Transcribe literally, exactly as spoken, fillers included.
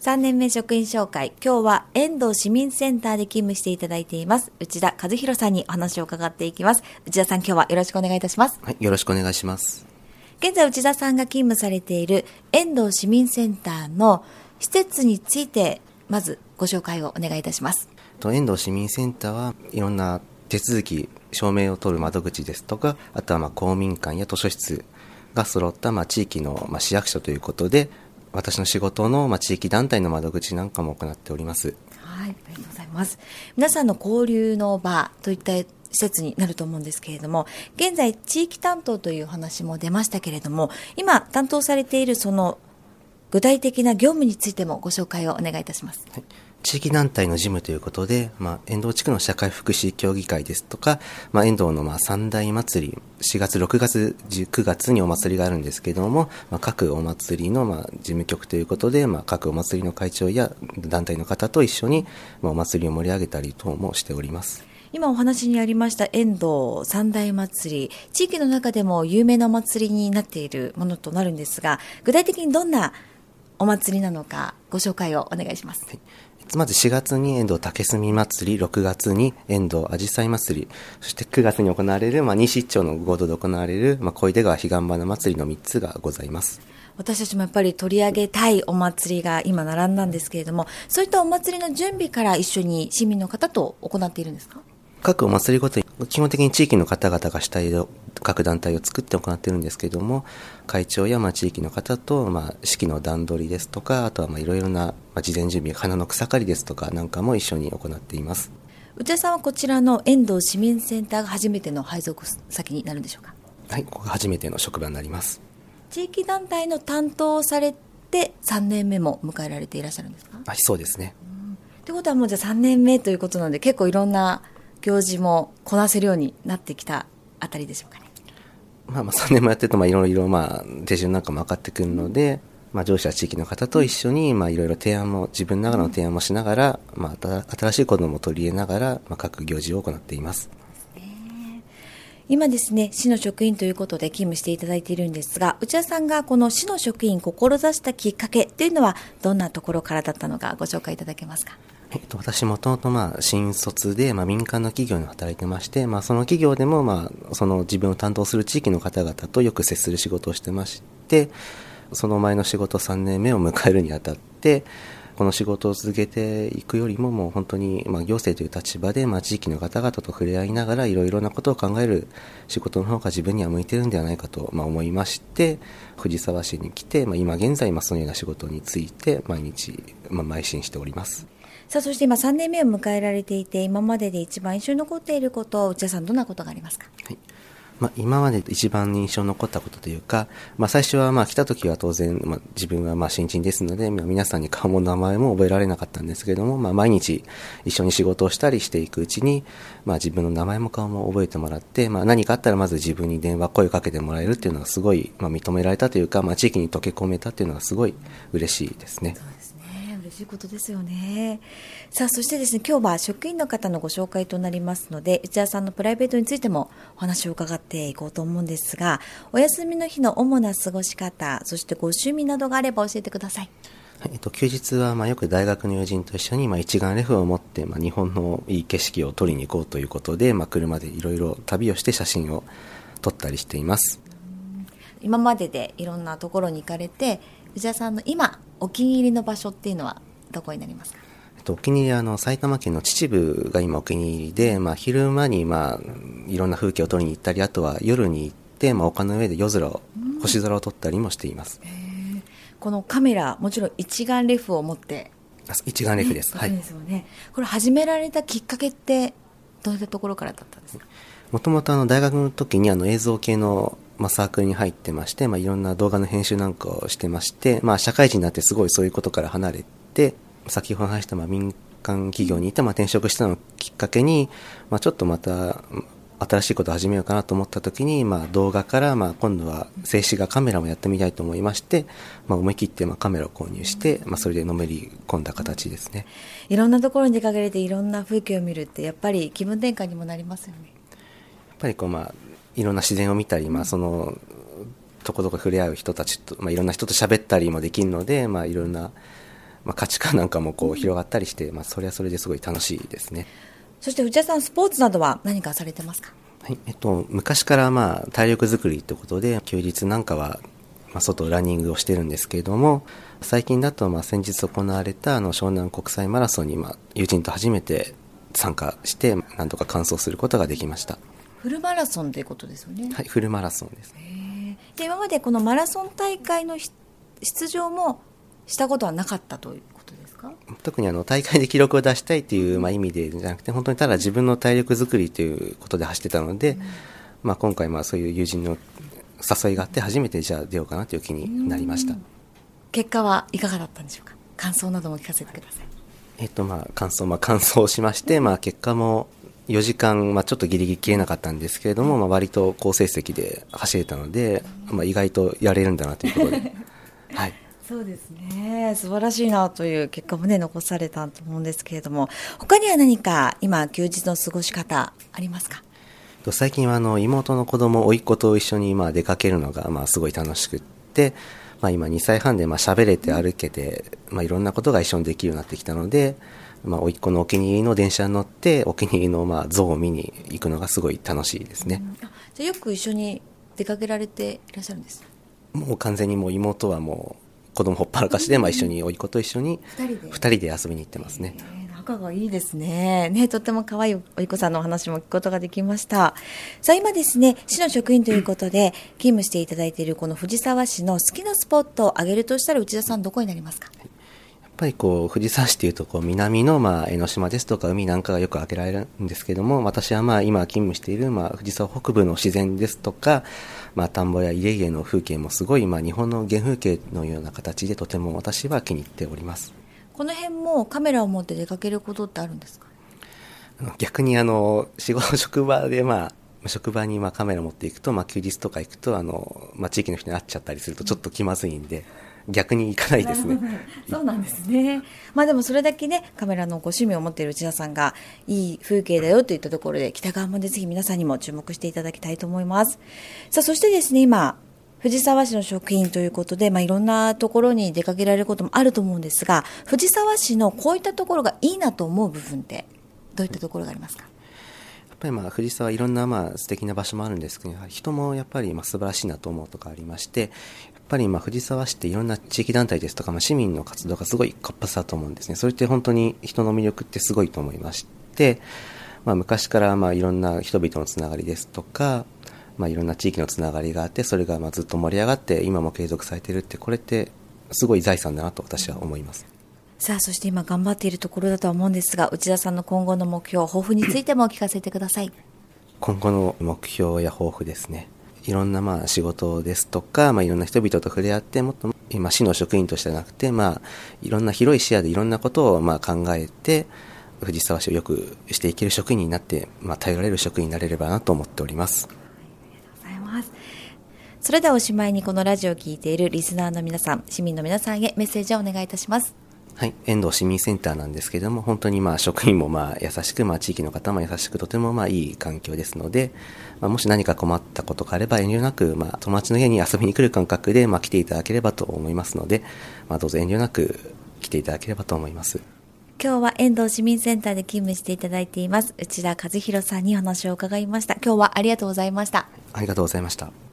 さんねんめ職員紹介、今日は遠藤市民センターで勤務していただいています内田和弘さんにお話を伺っていきます。内田さん、今日はよろしくお願いいたします。 はい、よろしくお願いします。 現在内田さんが勤務されている遠藤市民センターの施設についてまずご紹介をお願いいたします。 遠藤市民センターはいろんな手続き証明を取る窓口ですとか、あとはまあ公民館や図書室が揃ったまあ地域のまあ市役所ということで、私の仕事のまあ地域団体の窓口なんかも行っております。 はい、ありがとうございます。皆さんの交流の場といった施設になると思うんですけれども、現在地域担当という話も出ましたけれども、今担当されているその具体的な業務についてもご紹介をお願いいたします。 はい、地域団体の事務ということで、まあ、遠藤地区の社会福祉協議会ですとか、まあ、遠藤のまあ三大祭り、しがつ、ろくがつ、くがつにお祭りがあるんですけれども、まあ、各お祭りのまあ事務局ということで、まあ、各お祭りの会長や団体の方と一緒にまあお祭りを盛り上げたり等もしております。 今お話にありました遠藤三大祭り、地域の中でも有名なお祭りになっているものとなるんですが、具体的にどんなお祭りなのかご紹介をお願いします。 はい、まずしがつに遠藤竹炭祭り、ろくがつに遠藤あじさい祭り、そしてくがつに行われる、まあ、西一町の合同で行われる、まあ、小出川彼岸花祭りのみっつがございます。 私たちもやっぱり取り上げたいお祭りが今並んだんですけれども、そういったお祭りの準備から一緒に市民の方と行っているんですか？ 各お祭りごとに基本的に地域の方々が主体で各団体を作って行っているんですけれども、会長やまあ地域の方とまあ式の段取りですとか、あとはまあいろいろなまあ事前準備、花の草刈りですとかなんかも一緒に行っています。 内田さんはこちらの遠藤市民センターが初めての配属先になるんでしょうか？ はい、ここが初めての職場になります。 地域団体の担当をされてさんねんめも迎えられていらっしゃるんですか？ はい、そうですね。 ということはもうじゃあさんねんめということなので、結構いろんな行事もこなせるようになってきたあたりでしょうかね。 まあ、まあさんねんもやってるとまあいろいろまあ手順なんかも分かってくるので、まあ、上司や地域の方と一緒にまあいろいろ提案も自分ながらの提案もしながら、まあ、新しいことも取り入れながら、まあ、各行事を行っています。 今ですね、市の職員ということで勤務していただいているんですが、内田さんがこの市の職員を志したきっかけというのはどんなところからだったのかご紹介いただけますか？ えっと、私もともとまあ新卒でまあ民間の企業に働いてまして、まあ、その企業でもまあその自分を担当する地域の方々とよく接する仕事をしてまして、その前の仕事さんねんめを迎えるにあたって、この仕事を続けていくよりももう本当にまあ行政という立場でまあ地域の方々と触れ合いながらいろいろなことを考える仕事の方が自分には向いてるんではないかとまあ思いまして、藤沢市に来て、まあ、今現在まあそのような仕事について毎日まあ邁進しております。 さあ、そして今さんねんめを迎えられていて、今までで一番印象に残っていること、内田さんどんなことがありますか？ はい、まあ、今まで一番印象に残ったことというか、まあ、最初はまあ来た時は当然、まあ、自分はまあ新人ですので、まあ、皆さんに顔も名前も覚えられなかったんですけれども、まあ、毎日一緒に仕事をしたりしていくうちに、まあ、自分の名前も顔も覚えてもらって、まあ、何かあったらまず自分に電話声をかけてもらえるっていうのがすごい、まあ、認められたというか、まあ、地域に溶け込めたっていうのはすごい嬉しいですね。 そうですね、嬉しいことですよね。さあ、そしてですね、今日は職員の方のご紹介となりますので、内田さんのプライベートについてもお話を伺っていこうと思うんですが、お休みの日の主な過ごし方、そしてご趣味などがあれば教えてください。 はい、えっと、休日はまあよく大学の友人と一緒にまあ一眼レフを持って、まあ、日本のいい景色を撮りに行こうということで、まあ、車でいろいろ旅をして写真を撮ったりしています。 今まででいろんなところに行かれて、内田さんの今お気に入りの場所っていうのはどこになりますか？ えっと、お気に入りはあの埼玉県の秩父が今お気に入りで、まあ、昼間にまあいろんな風景を撮りに行ったり、あとは夜に行って、まあ、丘の上で夜空を、星空を撮ったりもしています。 このカメラ、もちろん一眼レフを持って一眼レフです、 ね、 はい。 そうですよね。これ始められたきっかけってどういったところからだったんですか？ もともと大学の時にあの映像系の、まあ、サークルに入ってまして、まあ、いろんな動画の編集なんかをしてまして、まあ、社会人になってすごいそういうことから離れて、先ほど話したまあ民間企業にいて、まあ、転職したのをきっかけに、まあ、ちょっとまた新しいことを始めようかなと思った時に、まあ、動画からまあ今度は静止画カメラもやってみたいと思いまして、まあ、思い切ってまあカメラを購入して、まあ、それでのめり込んだ形ですね。 いろんなところに出かけれていろんな風景を見るってやっぱり気分転換にもなりますよね。 やっぱりこう、まあ、いろんな自然を見たり、まあ、そのとこどこ触れ合う人たちと、まあ、いろんな人と喋ったりもできるので、まあ、いろんなまあ、価値観なんかもこう広がったりして、まあ、それはそれですごい楽しいですね。 そして内田さん、スポーツなどは何かされてますか？ はいえっと、昔からまあ体力作りってことで休日なんかはまあ外ランニングをしてるんですけれども、最近だとまあ先日行われたあの湘南国際マラソンにまあ友人と初めて参加してなんとか完走することができました。 フルマラソンということですよね。 はい、フルマラソンです。 へで今までこのマラソン大会の出場もしたことはなかったということですか？ 特にあの大会で記録を出したいというまあ意味でじゃなくて、本当にただ自分の体力作りということで走ってたので、うんまあ、今回まあそういう友人の誘いがあって初めてじゃあ出ようかなという気になりました。 結果はいかがだったんでしょうか？感想なども聞かせてください。 えっとまあ感想、まあ、感想しまして、まあ、結果もよじかん、まあ、ちょっとギリギリ切れなかったんですけれども、まあ、割と好成績で走れたので、まあ、意外とやれるんだなということではい、 そうですね、素晴らしいなという結果もね残されたと思うんですけれども、他には何か今休日の過ごし方ありますか？ 最近はあの妹の子供甥っ子と一緒にまあ出かけるのがまあすごい楽しくって、まあ、今にさいはんでまあ喋れて歩けて、まあ、いろんなことが一緒にできるようになってきたので、まあ、甥っ子のお気に入りの電車に乗ってお気に入りのまあ像を見に行くのがすごい楽しいですね。 うん、じゃあよく一緒に出かけられていらっしゃるんですか？ もう完全にもう妹はもう子供ほっぱらかしで、まあ、一緒に甥っ子と一緒にふたりで遊びに行ってますね。 仲がいいですね。ね、とっても可愛いおい子さんのお話も聞くことができました。さあ今ですね、市の職員ということで勤務していただいているこの藤沢市の好きなスポットを挙げるとしたら内田さんどこになりますか？ やっぱりこう藤沢市というとこう南のまあ江ノ島ですとか海なんかがよく挙げられるんですけども、私はまあ今勤務しているまあ藤沢北部の自然ですとか、まあ、田んぼや家々の風景もすごいまあ日本の原風景のような形でとても私は気に入っております。 この辺もカメラを持って出かけることってあるんですか？ 逆にあの仕事職場でまあ職場にまあカメラ持っていくと、まあ、休日とか行くとあの、まあ、地域の人に会っちゃったりするとちょっと気まずいんで、うん、逆に行かないですね。 そうなんですね。まあでもそれだけねカメラのご趣味を持っている内田さんがいい風景だよといったところで北川門でぜひ皆さんにも注目していただきたいと思います。さあそしてですね、今藤沢市の職員ということで、まあ、いろんなところに出かけられることもあると思うんですが、藤沢市のこういったところがいいなと思う部分ってどういったところがありますか？ やっぱりまあ藤沢いろんなまあ素敵な場所もあるんですけど、人もやっぱりまあ素晴らしいなと思うところありまして、やっぱりまあ藤沢市っていろんな地域団体ですとか、まあ、市民の活動がすごい活発だと思うんですね。それって本当に人の魅力ってすごいと思いまして、まあ、昔からまあいろんな人々のつながりですとか、まあ、いろんな地域のつながりがあって、それがまあずっと盛り上がって今も継続されているって、これってすごい財産だなと私は思います。 さあそして今頑張っているところだとは思うんですが、内田さんの今後の目標抱負についても聞かせてください。 今後の目標や抱負ですね、いろんなまあ仕事ですとか、まあ、いろんな人々と触れ合って、もっと今市の職員としてはなくて、まあ、いろんな広い視野でいろんなことをまあ考えて藤沢市をよくしていける職員になって、まあ、頼られる職員になれればなと思っております。 それではおしまいにこのラジオを聞いているリスナーの皆さん、市民の皆さんへメッセージをお願いいたします。 はい、遠藤市民センターなんですけれども、本当にまあ職員もまあ優しく、まあ、地域の方も優しく、とてもまあいい環境ですので、まあ、もし何か困ったことがあれば遠慮なく、まあ、友達の家に遊びに来る感覚でまあ来ていただければと思いますので、まあ、どうぞ遠慮なく来ていただければと思います。 今日は遠藤市民センターで勤務していただいています内田和弘さんにお話を伺いました。今日はありがとうございました。 ありがとうございました。